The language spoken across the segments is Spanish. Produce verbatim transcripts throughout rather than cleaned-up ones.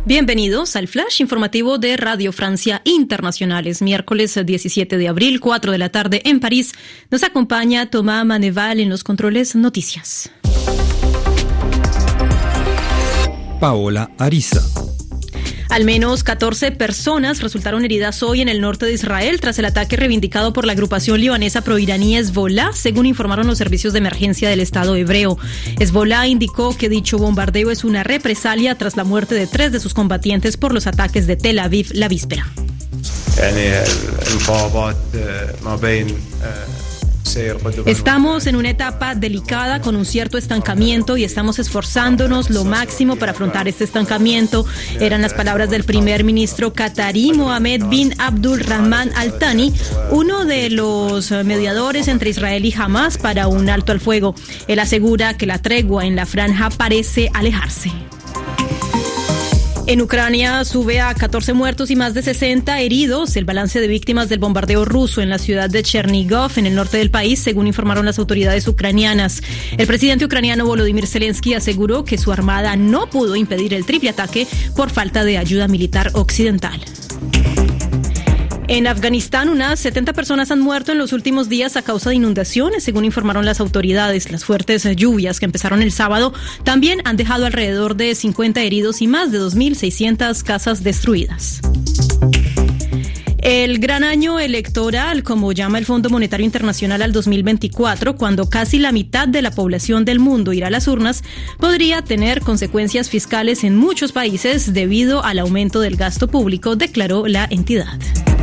Bienvenidos al Flash informativo de Radio Francia Internacional. Es miércoles diecisiete de abril, cuatro de la tarde en París. Nos acompaña Thomas Maneval en los controles noticias. Paola Ariza. Al menos catorce personas resultaron heridas hoy en el norte de Israel tras el ataque reivindicado por la agrupación libanesa proiraní Hezbollah, según informaron los servicios de emergencia del Estado hebreo. Hezbollah indicó que dicho bombardeo es una represalia tras la muerte de tres de sus combatientes por los ataques de Tel Aviv la víspera. Estamos en una etapa delicada con un cierto estancamiento y estamos esforzándonos lo máximo para afrontar este estancamiento. Eran las palabras del primer ministro qatarí Mohammed bin Abdul Rahman Al Thani, uno de los mediadores entre Israel y Hamas para un alto al fuego. Él asegura que la tregua en la franja parece alejarse. En Ucrania sube a catorce muertos y más de sesenta heridos el balance de víctimas del bombardeo ruso en la ciudad de Chernigov, en el norte del país, según informaron las autoridades ucranianas. El presidente ucraniano Volodymyr Zelensky aseguró que su armada no pudo impedir el triple ataque por falta de ayuda militar occidental. En Afganistán, unas setenta personas han muerto en los últimos días a causa de inundaciones, según informaron las autoridades. Las fuertes lluvias que empezaron el sábado también han dejado alrededor de cincuenta heridos y más de dos mil seiscientas casas destruidas. El gran año electoral, como llama el Fondo Monetario Internacional al dos mil veinticuatro, cuando casi la mitad de la población del mundo irá a las urnas, podría tener consecuencias fiscales en muchos países debido al aumento del gasto público, declaró la entidad.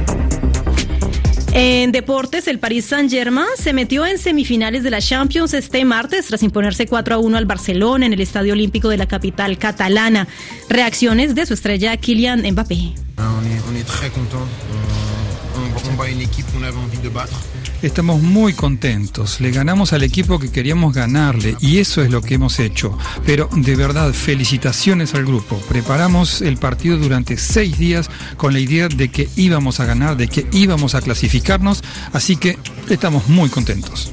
En deportes, el Paris Saint-Germain se metió en semifinales de la Champions este martes tras imponerse cuatro a uno al Barcelona en el Estadio Olímpico de la capital catalana. Reacciones de su estrella Kylian Mbappé. Estamos muy contentos, le ganamos al equipo que queríamos ganarle y eso es lo que hemos hecho. Pero de verdad, felicitaciones al grupo. Preparamos el partido durante seis días con la idea de que íbamos a ganar, de que íbamos a clasificarnos, así que estamos muy contentos.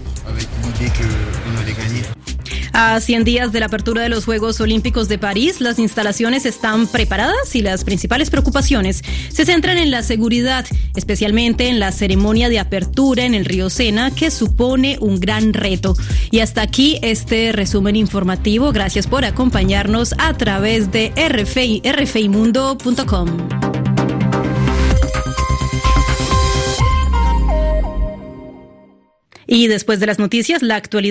A cien días de la apertura de los Juegos Olímpicos de París, las instalaciones están preparadas y las principales preocupaciones se centran en la seguridad, especialmente en la ceremonia de apertura en el río Sena, que supone un gran reto. Y hasta aquí este resumen informativo. Gracias por acompañarnos a través de R F I, R F I mundo punto com. Y después de las noticias, la actualidad.